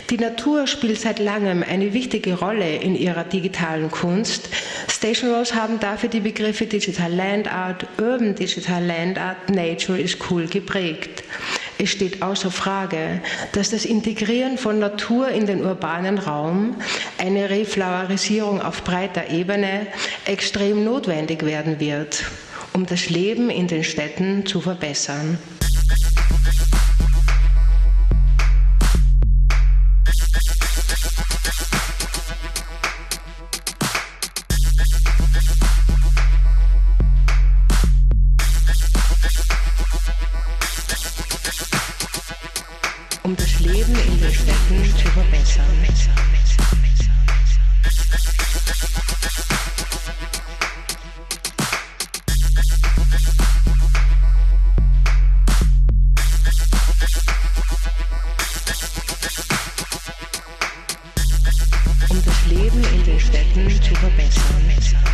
Die Natur spielt seit langem eine wichtige Rolle in ihrer digitalen Kunst. Station Rows haben dafür die Begriffe Digital Land Art, Urban Digital Land Art, Nature is Cool geprägt. Es steht außer Frage, dass das Integrieren von Natur in den urbanen Raum, eine Reflowerisierung auf breiter Ebene, extrem notwendig werden wird, um das Leben in den Städten zu verbessern. Um das Leben in den Städten zu verbessern. Um das Leben in den Städten zu verbessern.